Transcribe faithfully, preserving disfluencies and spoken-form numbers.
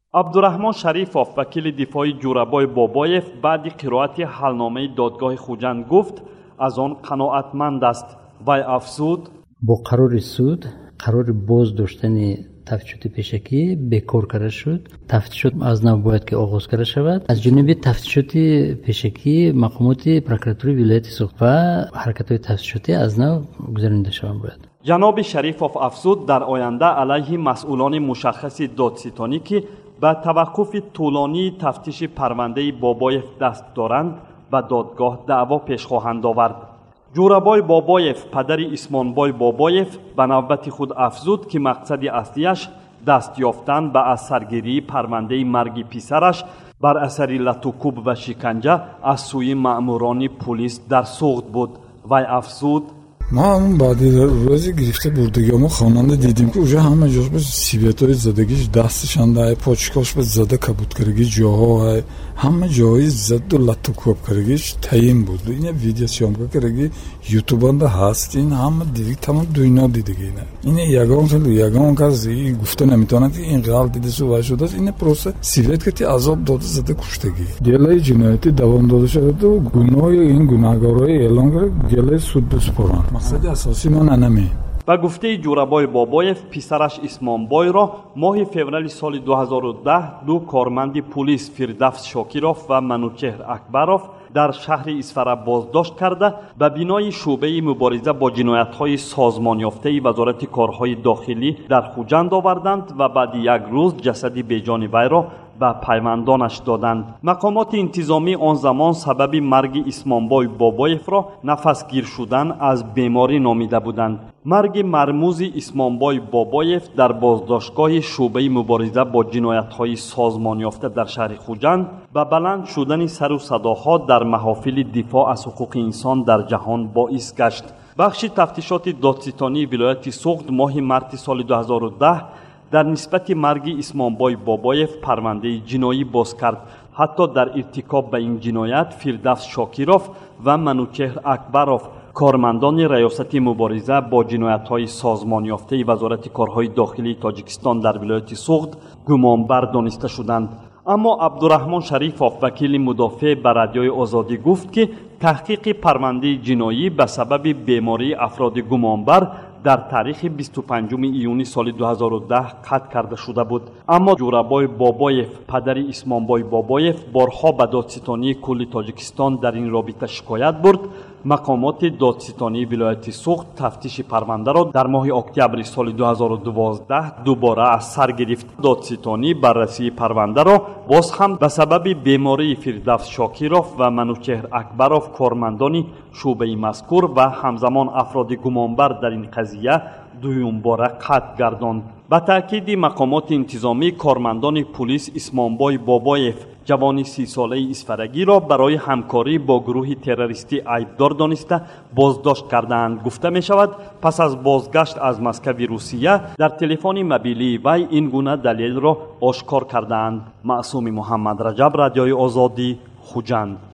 عبدالرحمن شریفوف وکیل دفاع جورابای بابایف بعد قرائت حلنامه دادگاه خوجند گفت از آن قناعتمند است. وی افزود با قرار سود قرار باز داشتن تفتیشات پیشکی بکار کرده شد. تفتیشات از نو باید که آغاز کرده شود. از جانب تفتیشات پیشکی مقامات پروکراتوری ولایت سوخت و حرکت‌های تفتیشاتی از نو گذرانده شوند باید. جناب شریفوف افزود در آینده علیه مسئولان مشخص دادستانی که به توقف طولانی تفتیش پرونده بابایف دست دارند به دادگاه دعوا پیش خواهند آورد. جورابای بابایف پدر اسمانبای بابایف به نوبت خود افزود که مقصد اصلیش دست یافتن به از سرگیری پرونده مرگ پسرش بر اثر لطوکوب و شکنجه از سوی مأموران پلیس در سوخت بود. وی افزود ما همون بعدی روزی گرفته بردگی ما خواننده دیدیم که اوجا همه جاش به سیبیت های زدگیش دستشان ده پاچکاش به زده کبود کرگی جاها همه جایی زد و لطوکوب کرگیش تایم بود. این ویدیو سیامکا کرگی یوتیوبان ده هست. این همه دیدی تمام دنیا دیدگی نه. این یگان سال یگان کسی گفته نمیتونه که این قال دیده سو وای شده. این پروسه سیبیت که تی عذاب داده زده کشتگی. دیلای جنایتی دوام داده شده و گناه این گناهکارای اعلام کرد دیلای سود بسپرن. مقصد اساسی ما نمی. به گفته جورابای بابایف پسرش اسمانبای را ماه فوریه سال دو هزار و ده دو کارمند پلیس فردوس شاکیروف و منوچهر اکبروف در شهر اسفر بازداشت کرده به بنای شعبه مبارزه با جنایت‌های سازمان یافته وزارت کارهای داخلی در خوجند آوردند و بعد یک روز جسد بیجان وی را به پیوندانش دادند. مقامات انتظامی آن زمان سبب مرگ اسمانبای بابایف را نفسگیر شدن از بیماری نامیده بودند. مرگ مرموز اسمانبای بابایف در بازداشتگاه شعبه مبارزه با جنایت‌های سازمان یافته در شهر خوجند به بلند شدن سر و صداها در محافل دفاع از حقوق انسان در جهان باعث گشت. بخش تفتیشات دادستانی ولایت سوخت ماه مارس سال دو هزار و ده در نسبت مرگ اسمانبای بابایف پرونده جنایی باز کرد. حتی در ارتکاب به این جنایت فردوس شاکیروف و منوچهر اکبروف کارمندان ریاست مبارزه با جنایت‌های سازمان یافته وزارت کارهای داخلی تاجیکستان در ولایت سوخت گمانبر دانسته شدند. اما عبدالرحمن شریفوف وکیل مدافع به رادیوی آزادی گفت که تحقیق پرونده جنایی به سبب بیماری افراد گمانبر در تاریخ بیست و پنجم ایون سال دو هزار و ده قطع کرده شده بود. اما جورابای بابایف پدر اسمانبای بابایف بارها به دادستانی کل تاجیکستان در این رابطه شکایت برد. مقامات دادستانی ولایت سوخت تفتیش پرونده را در ماه اکتبر سال دو هزار و دوازده دوباره از سر گرفت. دادستانی بررسی پرونده را باز هم به سبب بیماری فردوس شاکیروف و منوچهر اکبروف کارمندان شعبه مذکور و همزمان افراد گمانبر در این قضیه دویم باره قطع گرداند. به تأکید مقامات انتظامی کارمندان پلیس اسمانبای بابایف جوانی سی ساله اسفرگی را برای همکاری با گروه تروریستی عیبدار دانسته بازداشت کردند. گفته می شود پس از بازگشت از مسکو روسیه در تلفن موبیلی وی این گونه دلیل را آشکار کردند. معصوم محمد رجب، رادیوی آزادی، خوجند.